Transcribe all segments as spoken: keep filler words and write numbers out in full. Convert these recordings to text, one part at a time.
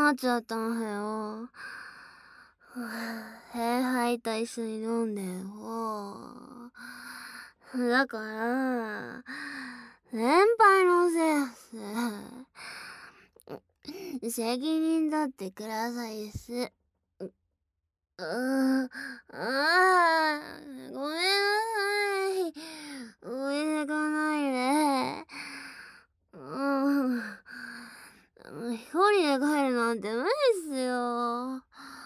なっちゃったんだよ。変イと一緒に飲んでよ。だから、先輩のせいっす。責任取ってくださいっす。う、うー、あー、ごめんなさい。置いてかないで。うん。一人で帰るなんて無理っすよ。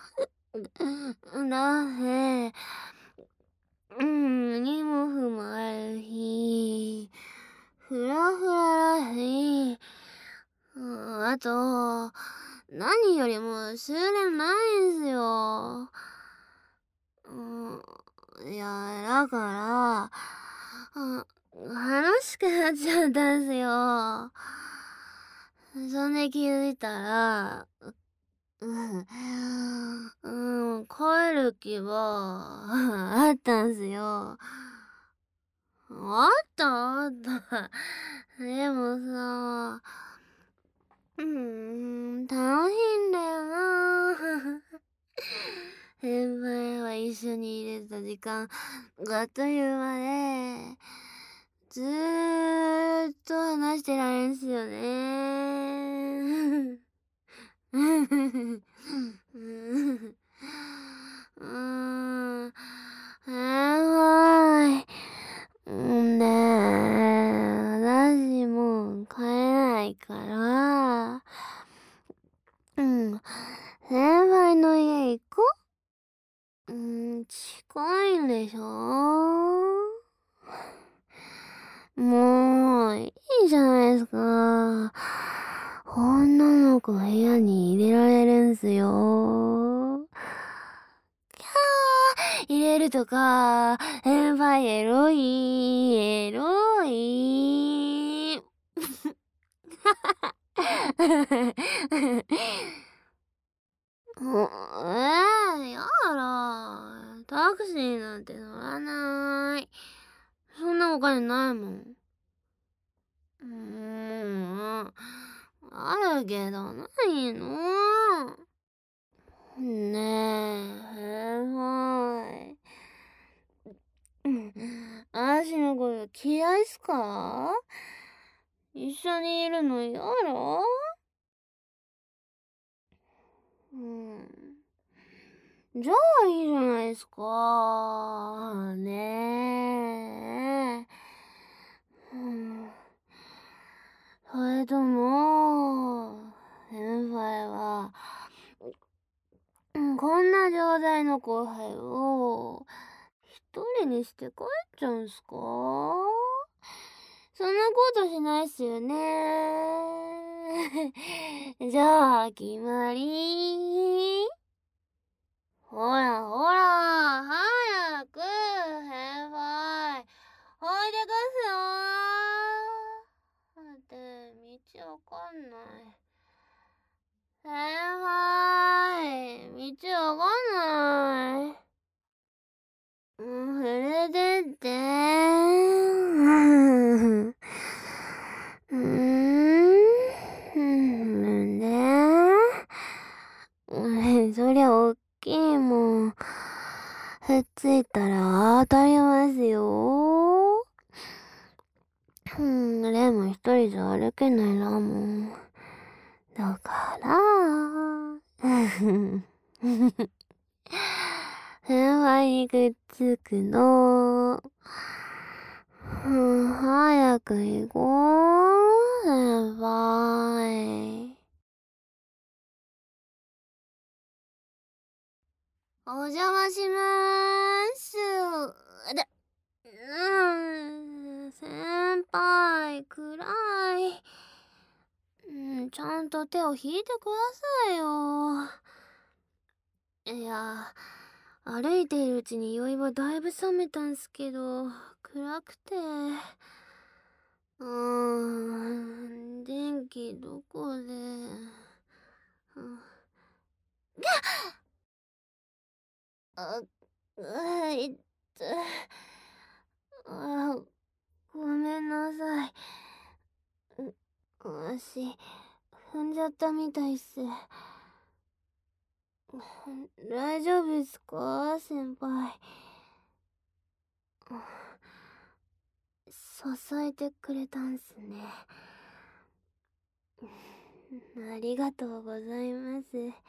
だって、うん、荷物もあるし、ふらふらだし、うん、あと、何よりも終電ないんすよ。うん、いや、だから、うん、楽しくなっちゃったんすよ。そんで気づいたら、うん、うん、帰る気はあったんすよ。あったあった。でもさ、うーん、楽しいんだよな。先輩は一緒に入れた時間があっという間で、ずーっと話してられんすよね。うーん、はい。んで、私もう帰れないから、うん、先輩の家行こう。うん、近いんでしょ？もう、いいじゃないですか。女の子部屋に入れられるんすよ。キャー入れるとか、先輩エロい、エロい。もう、えー、やだ。タクシーなんて乗らない。そんなお金ないもん。うーん、あるけどないの。ねえ、はい。うん、私のこと嫌いっすか？一緒にいるの嫌だ？うん。じゃあいいじゃないですか。ねえ。うん。それとも、先輩は、うん、こんな状態の後輩を一人にして帰っちゃうんすか？そんなことしないっすよね。じゃあ、決まり。ほらほら、早く、先輩、置いてくっすよ。だって、道わかんない。先輩、道わかんない。うん、連れてって。うーん、うんね。うん、そりゃおっきいもん。くっついたら当たりますよ。うん、でも一人じゃ歩けないなもん。だから、先輩にくっつくの。うん、早く行こう、先輩。お邪魔しまーす。だ、うん、先輩、暗い。うん、ちゃんと手を引いてくださいよ。いや、歩いているうちに酔いはだいぶ冷めたんすけど、暗くて。うーん、電気どこで。うん、あ、あ、いっつ、あ、ごめんなさい。う足、踏んじゃったみたいっす。 大丈夫ですか先輩。支えてくれたんすね。ありがとうございます。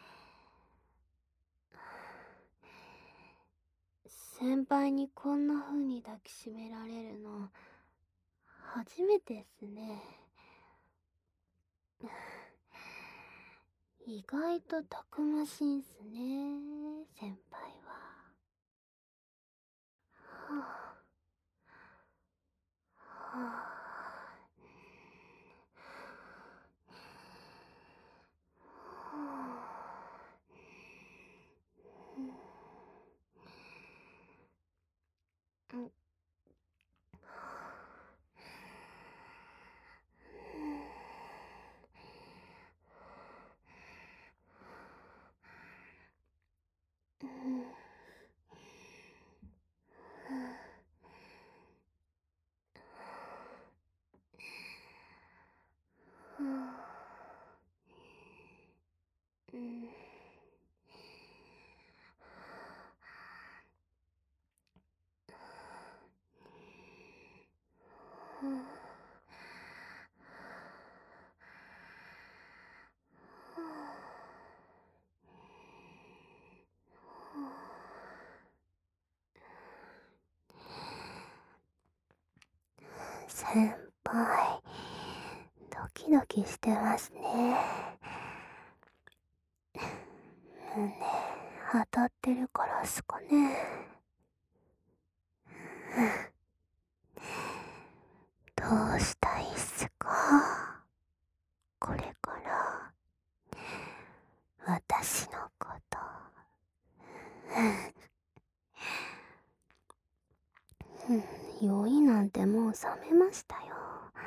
先輩にこんな風に抱きしめられるの初めてっすね。意外とたくましいんすね、先輩は。はあ、はあ、はあ、うん、うん、うん、うん、うん、先輩、ドキドキしてますね。胸当たってるからっすかね。どうしたいっすかこれから私のこと。酔いなんてもう冷めましたよ。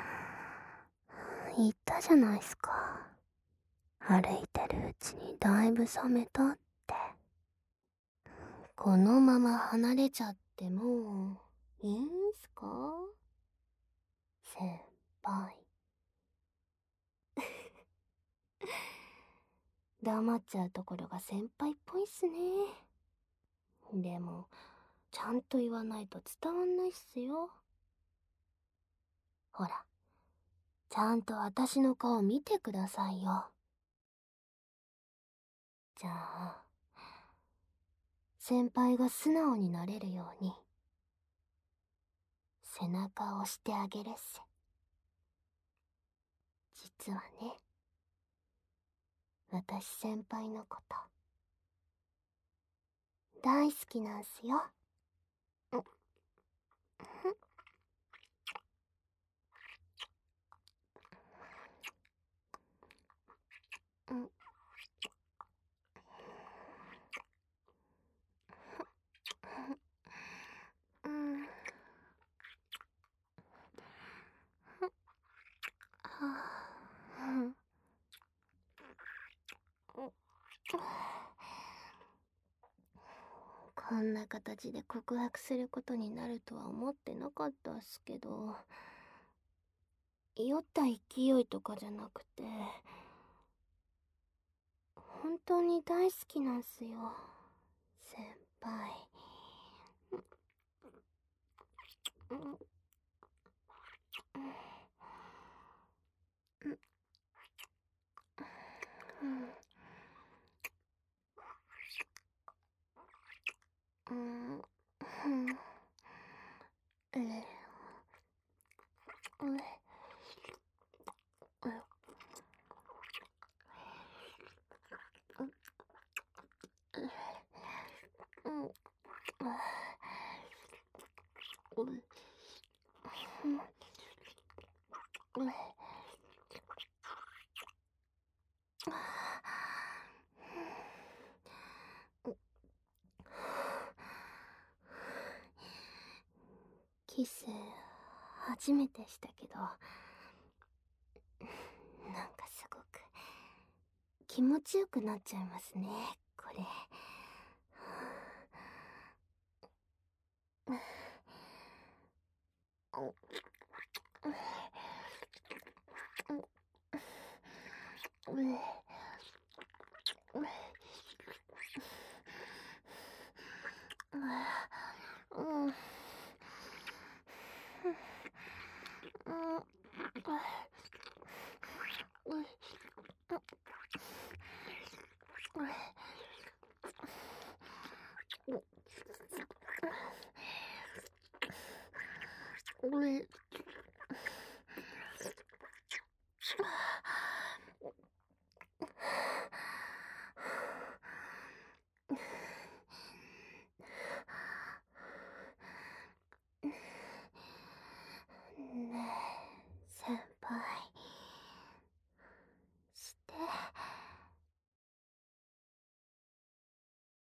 言ったじゃないっすか。歩いてるうちにだいぶ冷めたって。このまま離れちゃってもいいんすか先輩。黙っちゃうところが先輩っぽいっすね。でもちゃんと言わないと伝わんないっすよ。ほら、ちゃんと私の顔見てくださいよ。じゃあ先輩が素直になれるように背中を押してあげるっす。実はね、私先輩のこと大好きなんすよ。うん、うん、うん、はあ、うん、こんな形で告白することになるとは思ってなかったっすけど、酔った勢いとかじゃなくて本当に大好きなんすよ先輩。うん、うん、うん、うん、うん、え、え、うん、うん、うん、キス初めてしたけど、なんかすごく気持ちよくなっちゃいますねこれ。 めん、